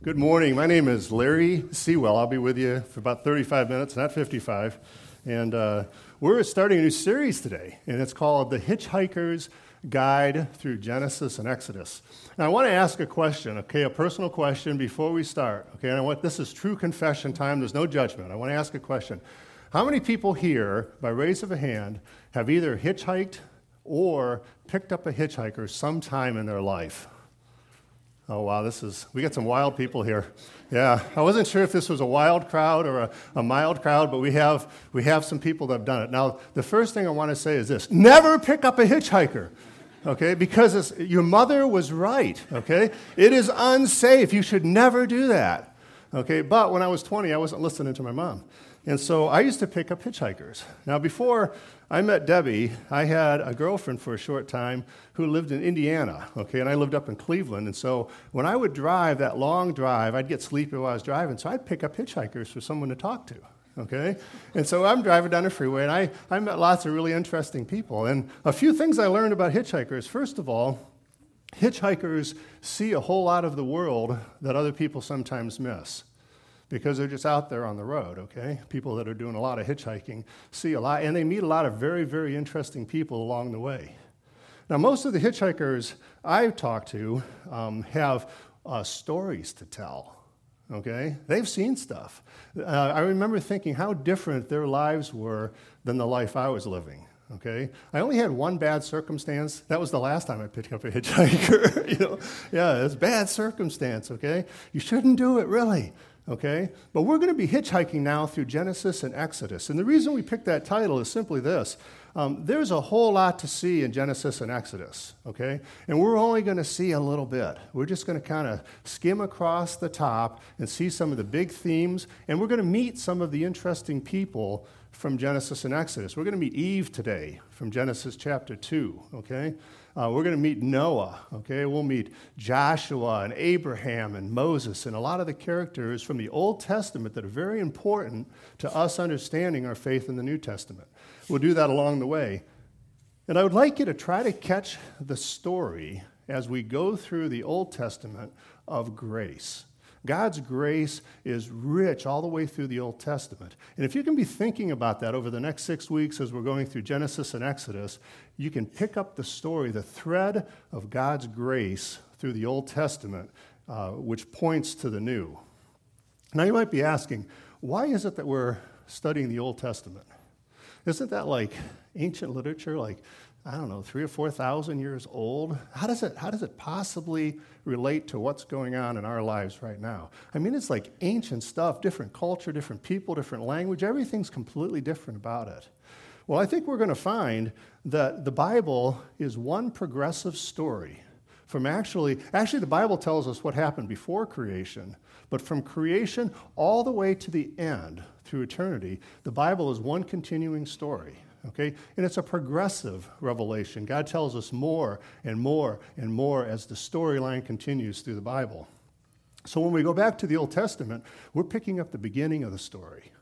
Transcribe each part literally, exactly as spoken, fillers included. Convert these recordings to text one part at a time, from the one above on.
Good morning. My name is Larry Sewell. I'll be with you for about thirty-five minutes, not fifty-five. And uh, we're starting a new series today, and it's called The Hitchhiker's Guide Through Genesis and Exodus. Now, I want to ask a question, okay, a personal question before we start. Okay, and I want this is true confession time. There's no judgment. I want to ask a question. How many people here, by raise of a hand, have either hitchhiked or picked up a hitchhiker sometime in their life? Oh, wow, this is, we got some wild people here. Yeah, I wasn't sure if this was a wild crowd or a, a mild crowd, but we have we have some people that have done it. Now, the first thing I want to say is this: never pick up a hitchhiker, okay, because it's, your mother was right, okay? It is unsafe. You should never do that, okay? But when I was twenty, I wasn't listening to my mom. And so I used to pick up hitchhikers. Now, before I met Debbie, I had a girlfriend for a short time who lived in Indiana, okay, and I lived up in Cleveland. And so when I would drive that long drive, I'd get sleepy while I was driving, so I'd pick up hitchhikers for someone to talk to, okay? And so I'm driving down the freeway, and I, I met lots of really interesting people. And a few things I learned about hitchhikers. First of all, hitchhikers see a whole lot of the world that other people sometimes miss, because they're just out there on the road, okay? People that are doing a lot of hitchhiking see a lot, and they meet a lot of very, very interesting people along the way. Now, most of the hitchhikers I've talked to um, have uh, stories to tell, okay? They've seen stuff. Uh, I remember thinking how different their lives were than the life I was living, okay? I only had one bad circumstance. That was the last time I picked up a hitchhiker, you know? Yeah, it's bad circumstance, okay? You shouldn't do it, really. Okay? But we're going to be hitchhiking now through Genesis and Exodus. And the reason we picked that title is simply this. Um, there's a whole lot to see in Genesis and Exodus, okay? And we're only going to see a little bit. We're just going to kind of skim across the top and see some of the big themes, and we're going to meet some of the interesting people from Genesis and Exodus. We're going to meet Eve today from Genesis chapter two, okay? Uh, we're going to meet Noah, okay? We'll meet Joshua and Abraham and Moses and a lot of the characters from the Old Testament that are very important to us understanding our faith in the New Testament. We'll do that along the way. And I would like you to try to catch the story as we go through the Old Testament of grace. God's grace is rich all the way through the Old Testament. And if you can be thinking about that over the next six weeks as we're going through Genesis and Exodus, you can pick up the story, the thread of God's grace through the Old Testament, uh, which points to the New. Now you might be asking, why is it that we're studying the Old Testament? Isn't that like ancient literature, like, I don't know, three or four thousand years old? How does it how does it possibly relate to what's going on in our lives right now? I mean, it's like ancient stuff, different culture, different people, different language. Everything's completely different about it. Well, I think we're going to find that the Bible is one progressive story from actually, actually the Bible tells us what happened before creation, but from creation all the way to the end, through eternity, the Bible is one continuing story. Okay? And it's a progressive revelation. God tells us more and more and more as the storyline continues through the Bible. So when we go back to the Old Testament, we're picking up the beginning of the story.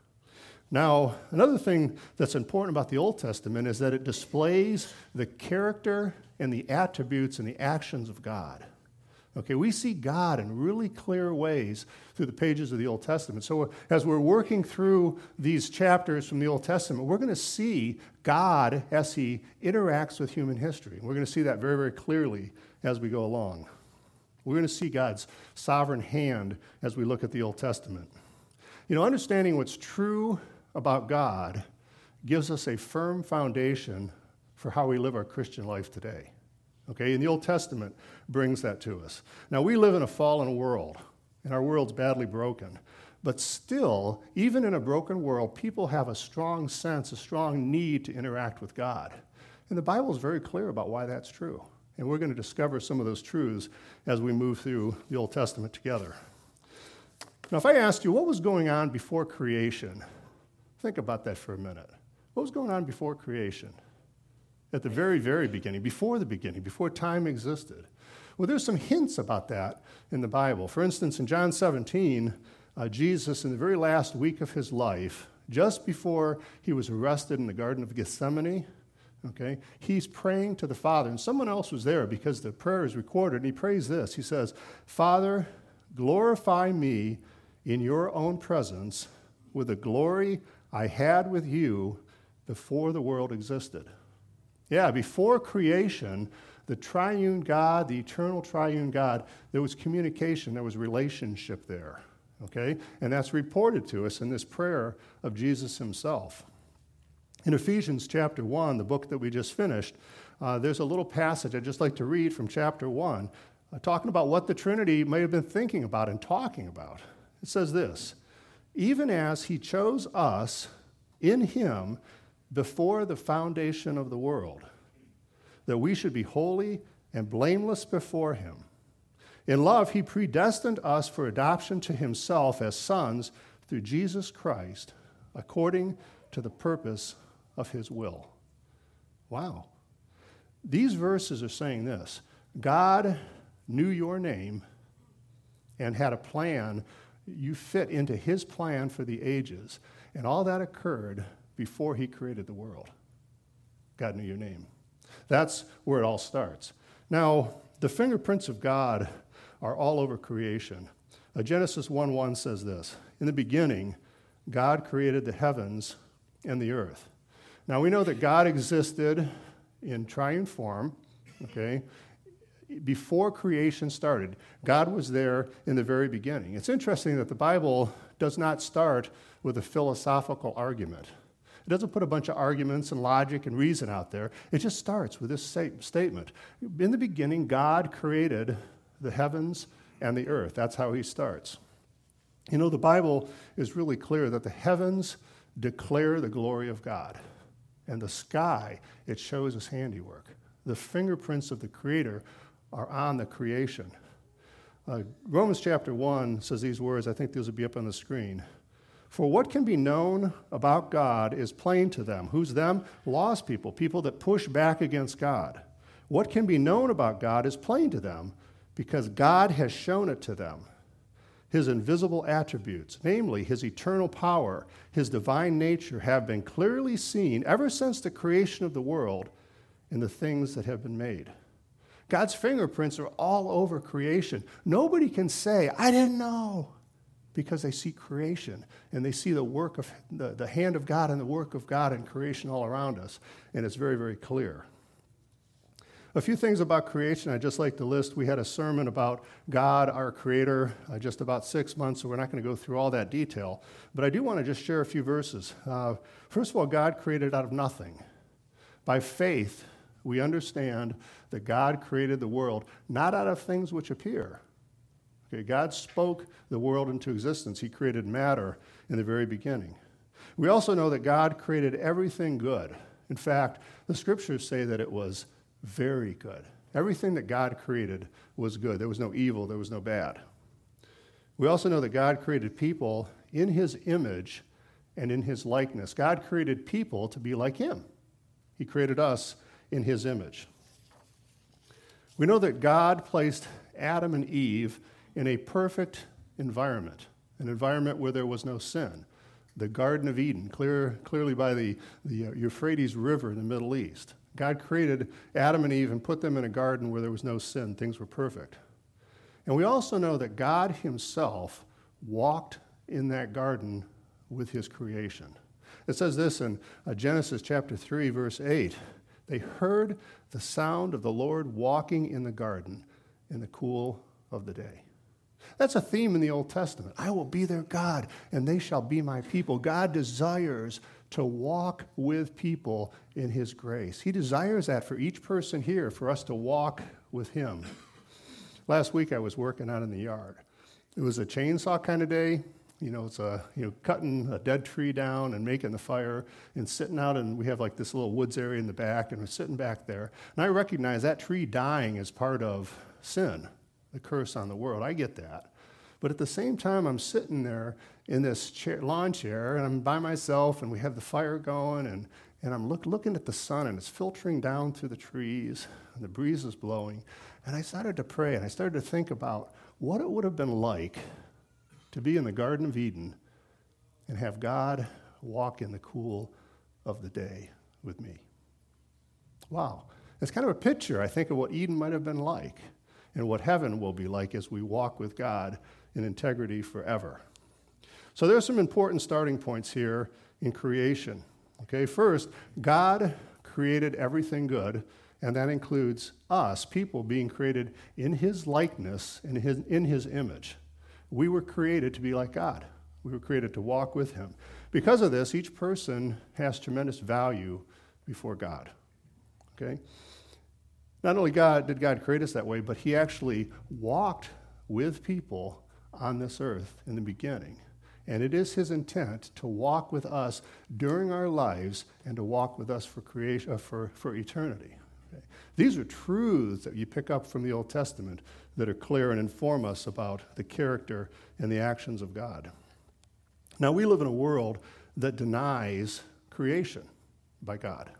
Now, another thing that's important about the Old Testament is that it displays the character and the attributes and the actions of God. Okay, we see God in really clear ways through the pages of the Old Testament. So as we're working through these chapters from the Old Testament, we're going to see God as he interacts with human history. We're going to see that very, very clearly as we go along. We're going to see God's sovereign hand as we look at the Old Testament. You know, understanding what's true about God gives us a firm foundation for how we live our Christian life today. Okay, and the Old Testament brings that to us. Now, we live in a fallen world, and our world's badly broken. But still, even in a broken world, people have a strong sense, a strong need to interact with God. And the Bible is very clear about why that's true. And we're going to discover some of those truths as we move through the Old Testament together. Now, if I asked you what was going on before creation, think about that for a minute. What was going on before creation? At the very, very beginning, before the beginning, before time existed. Well, there's some hints about that in the Bible. For instance, in John seventeen, uh, Jesus, in the very last week of his life, just before he was arrested in the Garden of Gethsemane, okay, he's praying to the Father. And someone else was there because the prayer is recorded, and he prays this. He says, "Father, glorify me in your own presence with the glory I had with you before the world existed. Yeah, before creation, the triune God, the eternal triune God, there was communication, there was relationship there, okay? And that's reported to us in this prayer of Jesus himself. In Ephesians chapter one, the book that we just finished, uh, there's a little passage I'd just like to read from chapter one, uh, talking about what the Trinity may have been thinking about and talking about. It says this, even as he chose us in him before the foundation of the world, that we should be holy and blameless before him. In love, he predestined us for adoption to himself as sons through Jesus Christ, according to the purpose of his will. Wow. These verses are saying this. God knew your name and had a plan. You fit into his plan for the ages. And all that occurred before he created the world. God knew your name. That's where it all starts. Now, the fingerprints of God are all over creation. Uh, Genesis one one says this, in the beginning, God created the heavens and the earth. Now, we know that God existed in triune form, okay, before creation started. God was there in the very beginning. It's interesting that the Bible does not start with a philosophical argument. It doesn't put a bunch of arguments and logic and reason out there. It just starts with this statement. In the beginning, God created the heavens and the earth. That's how he starts. You know, the Bible is really clear that the heavens declare the glory of God. And the sky, it shows his handiwork. The fingerprints of the Creator are on the creation. Uh, Romans chapter one says these words. I think these will be up on the screen. For what can be known about God is plain to them. Who's them? Lost people, people that push back against God. What can be known about God is plain to them because God has shown it to them. His invisible attributes, namely his eternal power, his divine nature, have been clearly seen ever since the creation of the world in the things that have been made. God's fingerprints are all over creation. Nobody can say, I didn't know, because they see creation and they see the work of the, the hand of God and the work of God in creation all around us, and it's very, very clear. A few things about creation I'd just like to list. We had a sermon about God, our Creator, uh, just about six months, so we're not going to go through all that detail. But I do want to just share a few verses. Uh, first of all, God created out of nothing. By faith, we understand that God created the world not out of things which appear. Okay, God spoke the world into existence. He created matter in the very beginning. We also know that God created everything good. In fact, the scriptures say that it was very good. Everything that God created was good. There was no evil, there was no bad. We also know that God created people in his image and in his likeness. God created people to be like him. He created us in his image. We know that God placed Adam and Eve in a perfect environment, an environment where there was no sin. The Garden of Eden, clear, clearly by the, the Euphrates River in the Middle East. God created Adam and Eve and put them in a garden where there was no sin. Things were perfect. And we also know that God himself walked in that garden with his creation. It says this in uh, Genesis chapter three, verse eight. They heard the sound of the Lord walking in the garden in the cool of the day. That's a theme in the Old Testament. I will be their God, and they shall be my people. God desires to walk with people in his grace. He desires that for each person here, for us to walk with him. Last week I was working out in the yard. It was a chainsaw kind of day. You know, it's a, you know, cutting a dead tree down and making the fire and sitting out, and we have like this little woods area in the back, and we're sitting back there. And I recognize that tree dying is part of sin, the curse on the world. I get that. But at the same time, I'm sitting there in this chair, lawn chair, and I'm by myself, and we have the fire going, and, and I'm look, looking at the sun, and it's filtering down through the trees, and the breeze is blowing. And I started to pray, and I started to think about what it would have been like to be in the Garden of Eden and have God walk in the cool of the day with me. Wow. It's kind of a picture, I think, of what Eden might have been like and what heaven will be like as we walk with God in integrity forever. So there are some important starting points here in creation. Okay, first, God created everything good, and that includes us, people being created in his likeness and his, in his image. We were created to be like God. We were created to walk with him. Because of this, each person has tremendous value before God. Okay? Not only God did God create us that way, but he actually walked with people on this earth in the beginning. And it is his intent to walk with us during our lives and to walk with us for creation, uh, for, for eternity. Okay? These are truths that you pick up from the Old Testament that are clear and inform us about the character and the actions of God. Now, we live in a world that denies creation by God.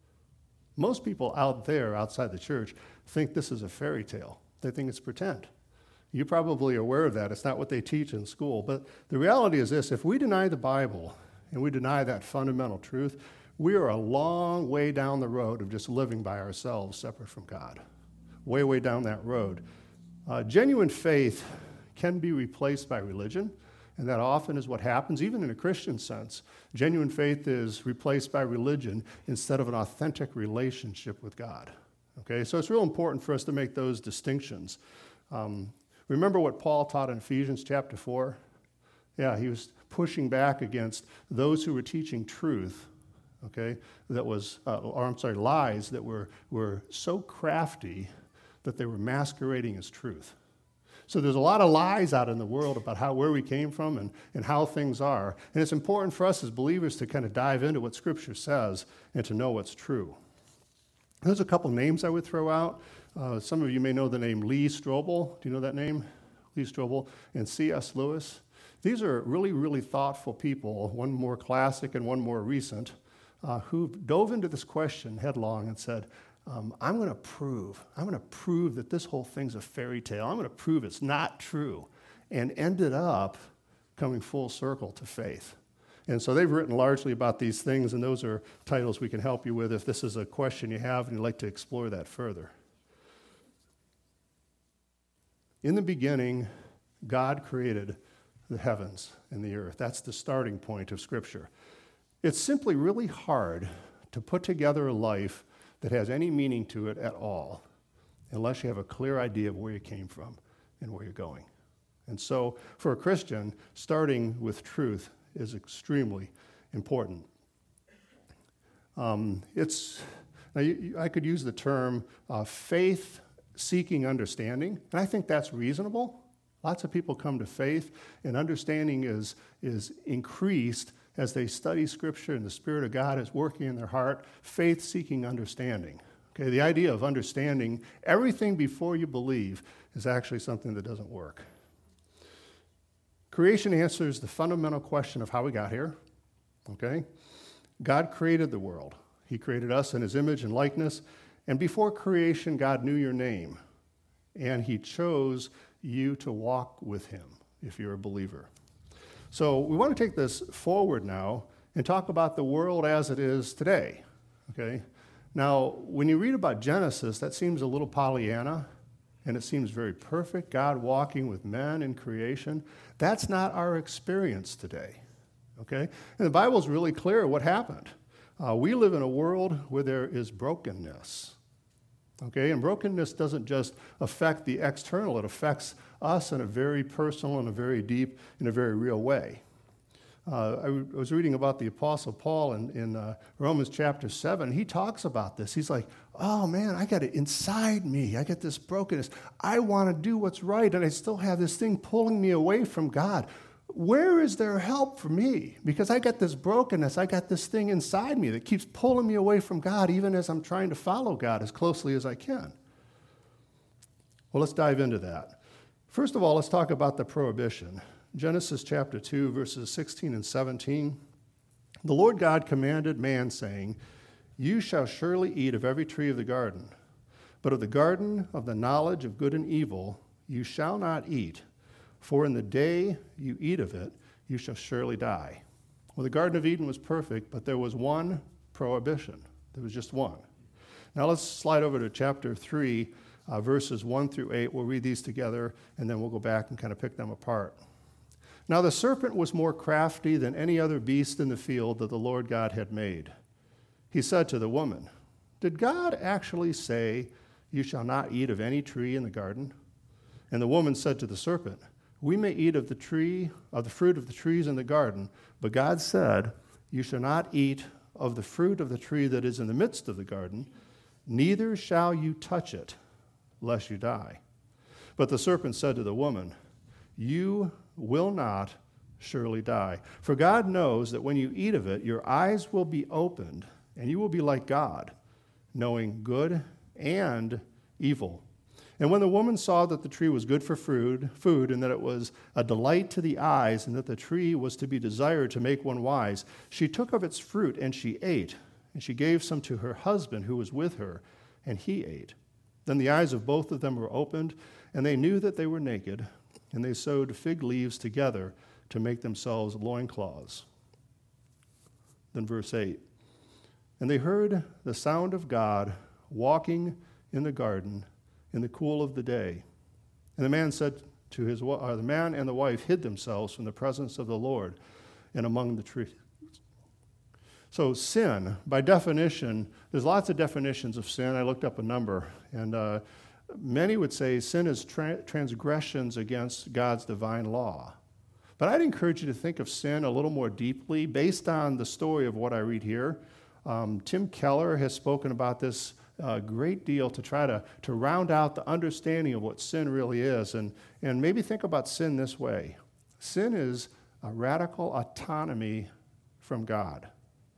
Most people out there, outside the church, think this is a fairy tale. They think it's pretend. You're probably aware of that. It's not what they teach in school. But the reality is this: if we deny the Bible and we deny that fundamental truth, we are a long way down the road of just living by ourselves, separate from God. Way, way down that road. Uh, genuine faith can be replaced by religion, and that often is what happens, even in a Christian sense. Genuine faith is replaced by religion instead of an authentic relationship with God. Okay, so it's real important for us to make those distinctions. Um, remember what Paul taught in Ephesians chapter four? Yeah, he was pushing back against those who were teaching truth, okay, that was, uh, or I'm sorry, lies that were, were so crafty that they were masquerading as truth. So there's a lot of lies out in the world about how where we came from and, and how things are. And it's important for us as believers to kind of dive into what Scripture says and to know what's true. There's a couple names I would throw out. Uh, some of you may know the name Lee Strobel. Do you know that name? Lee Strobel and C S Lewis. These are really, really thoughtful people, one more classic and one more recent, uh, who dove into this question headlong and said, Um, I'm going to prove, I'm going to prove that this whole thing's a fairy tale. I'm going to prove it's not true, and ended up coming full circle to faith. And so they've written largely about these things, and those are titles we can help you with if this is a question you have and you'd like to explore that further. In the beginning, God created the heavens and the earth. That's the starting point of Scripture. It's simply really hard to put together a life that has any meaning to it at all unless you have a clear idea of where you came from and where you're going. And so for a Christian, starting with truth is extremely important. Um, it's now you, you, I could use the term uh, faith-seeking understanding, and I think that's reasonable. Lots of people come to faith, and understanding is, is increased as they study Scripture and the Spirit of God is working in their heart, faith-seeking understanding. Okay, the idea of understanding everything before you believe is actually something that doesn't work. Creation answers the fundamental question of how we got here. Okay? God created the world. He created us in his image and likeness, and before creation, God knew your name, and he chose you to walk with him if you're a believer. So we want to take this forward now and talk about the world as it is today, okay? Now, when you read about Genesis, that seems a little Pollyanna, and it seems very perfect, God walking with men in creation. That's not our experience today, okay? And the Bible's really clear what happened. Uh, we live in a world where there is brokenness, okay? And brokenness doesn't just affect the external, it affects us in a very personal and a very deep, in a very real way. Uh, I w- was reading about the Apostle Paul in, in uh, Romans chapter seven. He talks about this. He's like, oh man, I got it inside me. I get this brokenness. I want to do what's right, and I still have this thing pulling me away from God. Where is there help for me? Because I got this brokenness. I got this thing inside me that keeps pulling me away from God, even as I'm trying to follow God as closely as I can. Well, let's dive into that. First of all, let's talk about the prohibition. Genesis chapter two, verses sixteen and seventeen. The Lord God commanded man, saying, you shall surely eat of every tree of the garden, but of the garden of the knowledge of good and evil you shall not eat, for in the day you eat of it, you shall surely die. Well, the Garden of Eden was perfect, but there was one prohibition. There was just one. Now let's slide over to chapter three uh, verses one through eight. We'll read these together, and then we'll go back and kind of pick them apart. Now the serpent was more crafty than any other beast in the field that the Lord God had made. He said to the woman, "Did God actually say, 'You shall not eat of any tree in the garden?' And the woman said to the serpent, 'We may eat of the tree, of the fruit of the trees in the garden, but God said, You shall not eat of the fruit of the tree that is in the midst of the garden, neither shall you touch it, lest you die.' But the serpent said to the woman, 'You will not surely die. For God knows that when you eat of it, your eyes will be opened, and you will be like God, knowing good and evil.' And when the woman saw that the tree was good for food, food, and that it was a delight to the eyes, and that the tree was to be desired to make one wise, she took of its fruit, and she ate. And she gave some to her husband who was with her, and he ate. Then the eyes of both of them were opened, and they knew that they were naked, and they sewed fig leaves together to make themselves loincloths." Then verse eight. "And they heard the sound of God walking in the garden in the cool of the day. And the man said to his uh, the man and the wife hid themselves from the presence of the Lord and among the trees." So sin, by definition, there's lots of definitions of sin. I looked up a number, and uh, many would say sin is tra- transgressions against God's divine law. But I'd encourage you to think of sin a little more deeply based on the story of what I read here. Um, Tim Keller has spoken about this a great deal to try to, to round out the understanding of what sin really is. And, and maybe think about sin this way. Sin is a radical autonomy from God.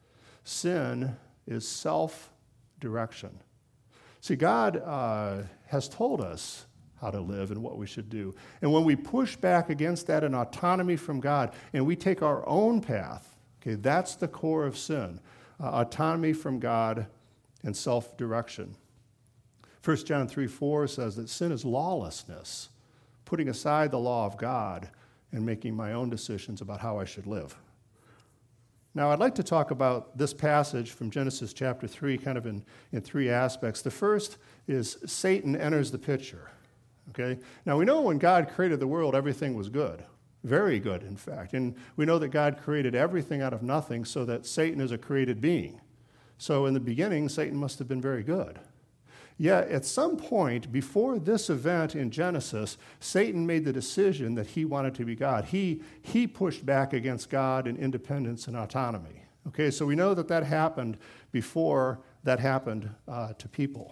Sin is self-direction. See, God uh, has told us how to live and what we should do. And when we push back against that in autonomy from God and we take our own path, okay, that's the core of sin. Uh, autonomy from God and self-direction. First John three four says that sin is lawlessness, putting aside the law of God and making my own decisions about how I should live. Now, I'd like to talk about this passage from Genesis chapter three kind of in, in three aspects. The first is Satan enters the picture. Okay? Now, we know when God created the world, everything was good. Very good, in fact. And we know that God created everything out of nothing so that Satan is a created being. So in the beginning, Satan must have been very good. Yet at some point before this event in Genesis, Satan made the decision that he wanted to be God. He, he pushed back against God and independence and autonomy. Okay, so we know that that happened before that happened uh, to people.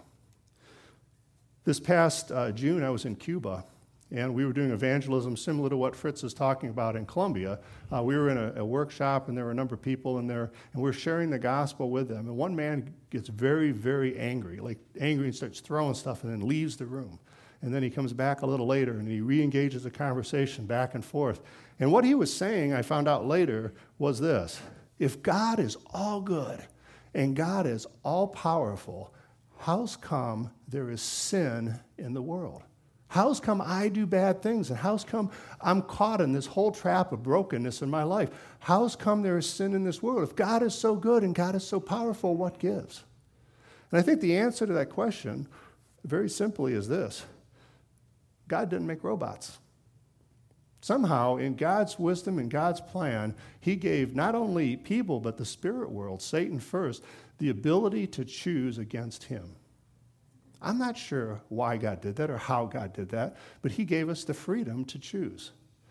This past uh, June, I was in Cuba, and we were doing evangelism similar to what Fritz is talking about in Colombia. Uh, we were in a, a workshop, and there were a number of people in there, and we we're sharing the gospel with them. And one man gets very, very angry, like angry and starts throwing stuff and then leaves the room. And then he comes back a little later, and he re-engages the conversation back and forth. And what he was saying, I found out later, was this. If God is all good and God is all powerful, how's come there is sin in the world? How's come I do bad things? And how's come I'm caught in this whole trap of brokenness in my life? How's come there is sin in this world? If God is so good and God is so powerful, what gives? And I think the answer to that question, very simply, is this. God didn't make robots. Somehow, in God's wisdom and God's plan, he gave not only people, but the spirit world, Satan first, the ability to choose against him. I'm not sure why God did that or how God did that, but he gave us the freedom to choose.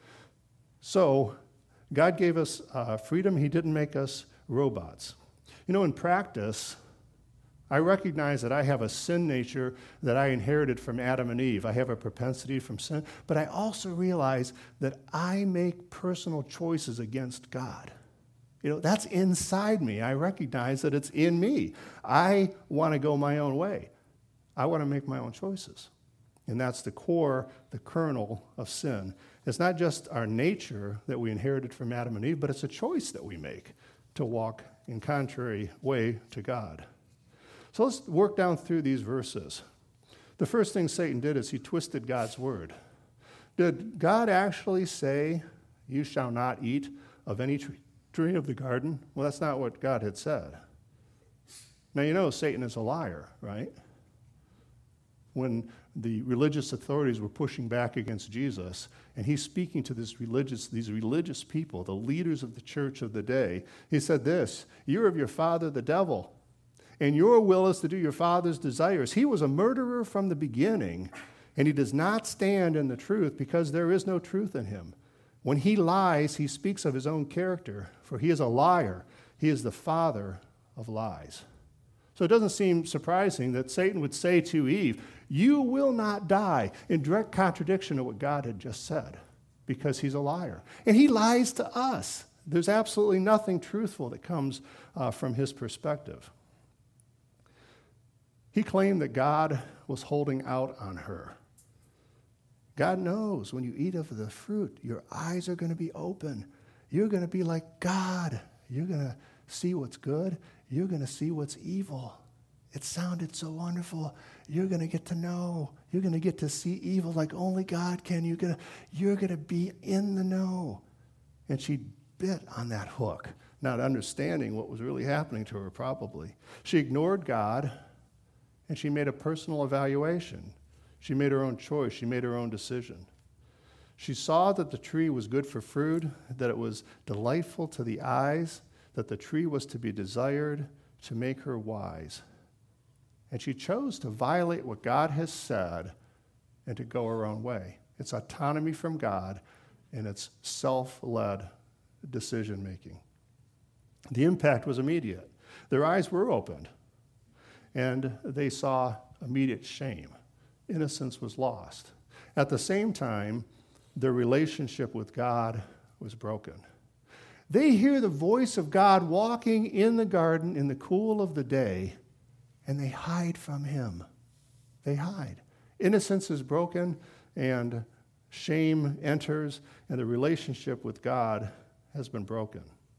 So God gave us uh, freedom. He didn't make us robots. You know, in practice, I recognize that I have a sin nature that I inherited from Adam and Eve. I have a propensity from sin, but I also realize that I make personal choices against God. You know, that's inside me. I recognize that it's in me. I want to go my own way. I want to make my own choices. And that's the core, the kernel of sin. It's not just our nature that we inherited from Adam and Eve, but it's a choice that we make to walk in contrary way to God. So let's work down through these verses. The first thing Satan did is he twisted God's word. Did God actually say, "You shall not eat of any tree of the garden"? Well, that's not what God had said. Now, you know Satan is a liar, right? When the religious authorities were pushing back against Jesus, and he's speaking to this religious, these religious people, the leaders of the church of the day. He said this, "You're of your father, the devil, and your will is to do your father's desires. He was a murderer from the beginning, and he does not stand in the truth because there is no truth in him. When he lies, he speaks of his own character, for he is a liar. He is the father of lies." So it doesn't seem surprising that Satan would say to Eve, "You will not die," in direct contradiction of what God had just said, because he's a liar. And he lies to us. There's absolutely nothing truthful that comes uh, from his perspective. He claimed that God was holding out on her. God knows when you eat of the fruit, your eyes are going to be open. You're going to be like God. You're going to see what's good. You're going to see what's evil. It sounded so wonderful. You're going to get to know. You're going to get to see evil like only God can. You're going to, you're going to be in the know. And she bit on that hook, not understanding what was really happening to her probably. She ignored God, and she made a personal evaluation. She made her own choice. She made her own decision. She saw that the tree was good for fruit, that it was delightful to the eyes, that the tree was to be desired to make her wise. And she chose to violate what God has said and to go her own way. It's autonomy from God, and it's self-led decision-making. The impact was immediate. Their eyes were opened, and they saw immediate shame. Innocence was lost. At the same time, their relationship with God was broken. They hear the voice of God walking in the garden in the cool of the day, and they hide from him. They hide. Innocence is broken, and shame enters, and the relationship with God has been broken.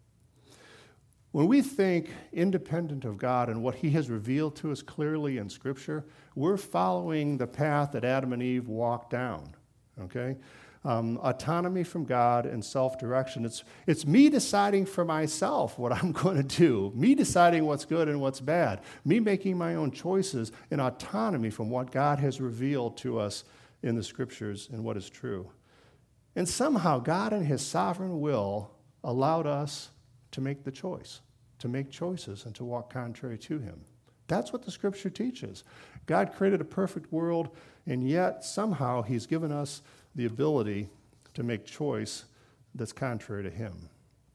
When we think independent of God and what he has revealed to us clearly in Scripture, we're following the path that Adam and Eve walked down, okay? Um, autonomy from God and self-direction. It's, it's me deciding for myself what I'm going to do, me deciding what's good and what's bad, me making my own choices in autonomy from what God has revealed to us in the Scriptures and what is true. And somehow God in his sovereign will allowed us to make the choice, to make choices and to walk contrary to him. That's what the Scripture teaches. God created a perfect world, and yet somehow he's given us the ability to make choice that's contrary to him.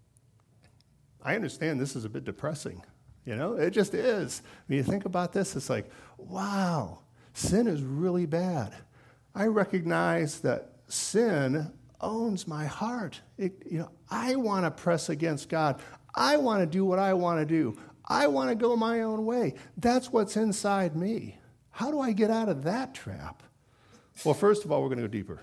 I understand this is a bit depressing. You know, it just is. When you think about this, it's like, wow, sin is really bad. I recognize that sin owns my heart. It, you know, I want to press against God. I want to do what I want to do. I want to go my own way. That's what's inside me. How do I get out of that trap? Well, first of all, we're going to go deeper.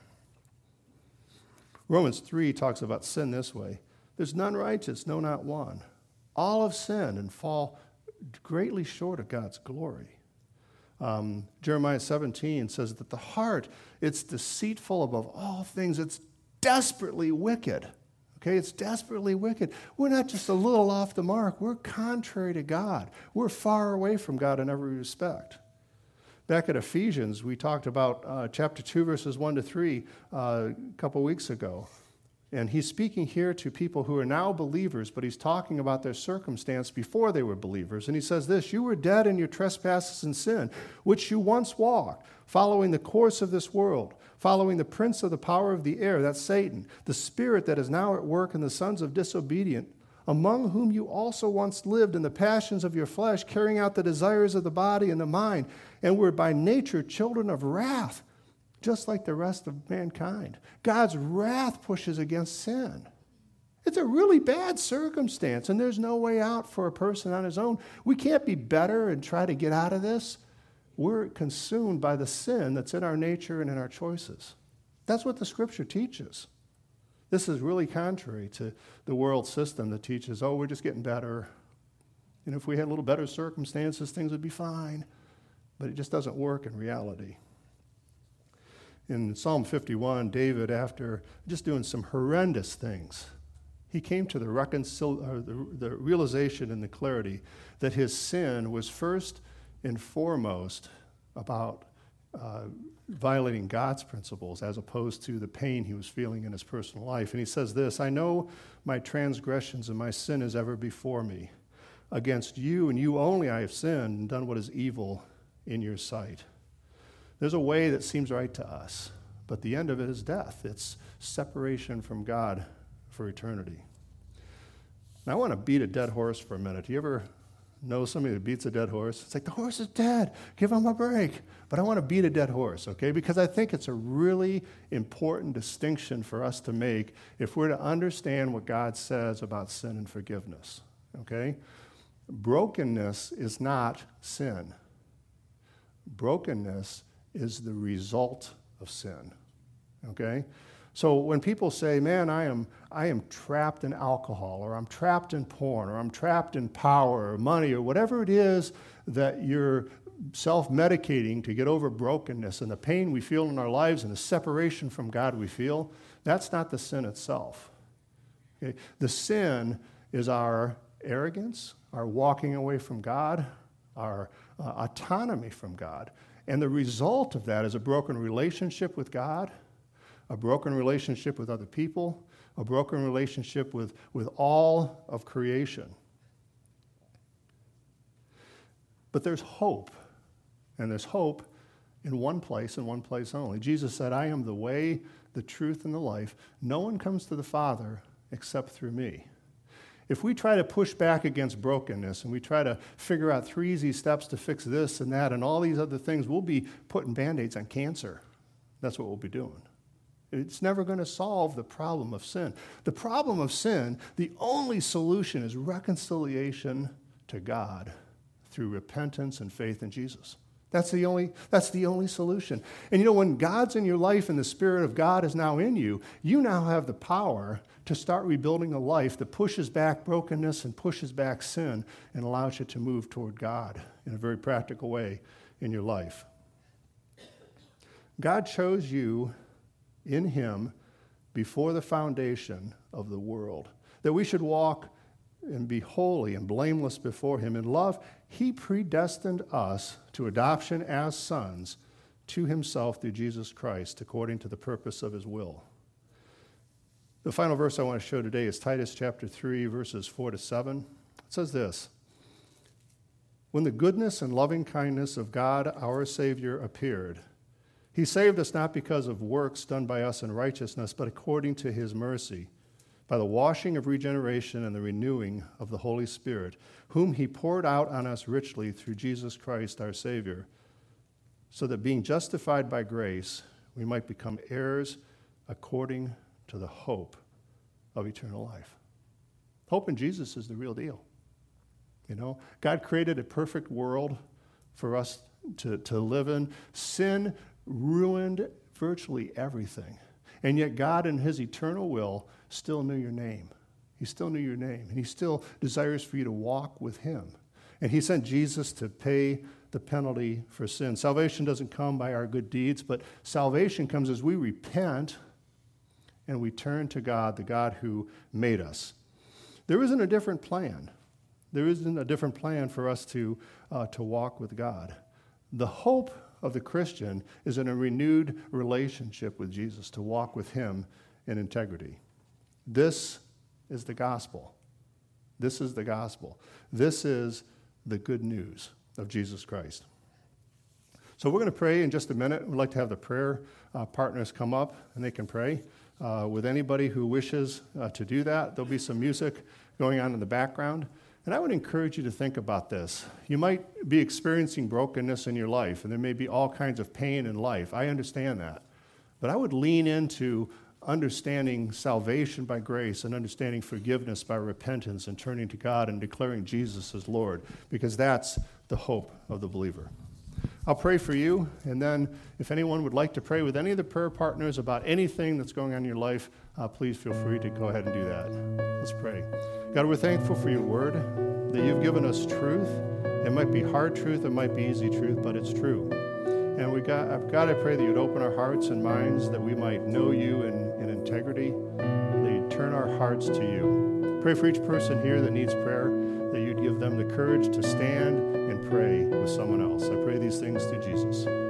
Romans three talks about sin this way. There's none righteous, no, not one. All have sinned and fall greatly short of God's glory. Um, Jeremiah seventeen says that the heart, it's deceitful above all things. It's desperately wicked. Okay, it's desperately wicked. We're not just a little off the mark. We're contrary to God. We're far away from God in every respect. Back at Ephesians, we talked about uh, chapter two, verses one to three uh, a couple weeks ago. And he's speaking here to people who are now believers, but he's talking about their circumstance before they were believers. And he says this, "You were dead in your trespasses and sin, which you once walked, following the course of this world, following the prince of the power of the air," that's Satan, "the spirit that is now at work in the sons of disobedience, among whom you also once lived in the passions of your flesh, carrying out the desires of the body and the mind, and were by nature children of wrath, just like the rest of mankind." God's wrath pushes against sin. It's a really bad circumstance, and there's no way out for a person on his own. We can't be better and try to get out of this. We're consumed by the sin that's in our nature and in our choices. That's what the Scripture teaches. This is really contrary to the world system that teaches, oh, we're just getting better. And if we had a little better circumstances, things would be fine. But it just doesn't work in reality. In Psalm fifty-one, David, after just doing some horrendous things, he came to the, reconcil- or the, the realization and the clarity that his sin was first and foremost about uh, violating God's principles as opposed to the pain he was feeling in his personal life. And he says this, I know my transgressions and my sin is ever before me. Against you and you only I have sinned and done what is evil in your sight. There's a way that seems right to us, but the end of it is death. It's separation from God for eternity. Now, I want to beat a dead horse for a minute. Do you ever know somebody that beats a dead horse? It's like, the horse is dead. Give him a break. But I want to beat a dead horse, okay? Because I think it's a really important distinction for us to make if we're to understand what God says about sin and forgiveness, okay? Brokenness is not sin. Brokenness is the result of sin, okay? So when people say, man, I am I am trapped in alcohol, or I'm trapped in porn, or I'm trapped in power, or money, or whatever it is that you're self-medicating to get over brokenness and the pain we feel in our lives and the separation from God we feel, that's not the sin itself. Okay? The sin is our arrogance, our walking away from God, our uh, autonomy from God. And the result of that is a broken relationship with God, a broken relationship with other people, a broken relationship with, with all of creation. But there's hope, and there's hope in one place and one place only. Jesus said, I am the way, the truth, and the life. No one comes to the Father except through me. If we try to push back against brokenness and we try to figure out three easy steps to fix this and that and all these other things, we'll be putting Band-Aids on cancer. That's what we'll be doing. It's never going to solve the problem of sin. The problem of sin, the only solution is reconciliation to God through repentance and faith in Jesus. That's the only, that's the only solution. And you know, when God's in your life and the Spirit of God is now in you, you now have the power to start rebuilding a life that pushes back brokenness and pushes back sin and allows you to move toward God in a very practical way in your life. God chose you in him before the foundation of the world, that we should walk and be holy and blameless before him. In love, he predestined us to adoption as sons to himself through Jesus Christ, according to the purpose of his will. The final verse I want to show today is Titus chapter three, verses four to seven. It says this, when the goodness and loving kindness of God our Savior appeared, he saved us not because of works done by us in righteousness, but according to his mercy, by the washing of regeneration and the renewing of the Holy Spirit, whom he poured out on us richly through Jesus Christ our Savior, so that being justified by grace, we might become heirs according to the hope of eternal life. Hope in Jesus is the real deal. You know, God created a perfect world for us to, to live in. Sin ruined virtually everything. And yet God, in his eternal will, still knew your name. He still knew your name. And he still desires for you to walk with him. And he sent Jesus to pay the penalty for sin. Salvation doesn't come by our good deeds, but salvation comes as we repent and we turn to God, the God who made us. There isn't a different plan. There isn't a different plan for us to, uh, to walk with God. The hope of the Christian is in a renewed relationship with Jesus, to walk with him in integrity. This is the gospel. This is the gospel. This is the good news of Jesus Christ. So we're going to pray in just a minute. We'd like to have the prayer uh, partners come up, and they can pray uh, with anybody who wishes uh, to do that. There'll be some music going on in the background. And I would encourage you to think about this. You might be experiencing brokenness in your life, and there may be all kinds of pain in life. I understand that. But I would lean into understanding salvation by grace and understanding forgiveness by repentance and turning to God and declaring Jesus as Lord, because that's the hope of the believer. I'll pray for you, and then if anyone would like to pray with any of the prayer partners about anything that's going on in your life, uh, please feel free to go ahead and do that. Let's pray. God, we're thankful for your word, that you've given us truth. It might be hard truth, it might be easy truth, but it's true. And we got, God, I pray that you'd open our hearts and minds, that we might know you in, in integrity, that you'd turn our hearts to you. Pray for each person here that needs prayer, that you'd give them the courage to stand and pray with someone else. I pray these things through Jesus.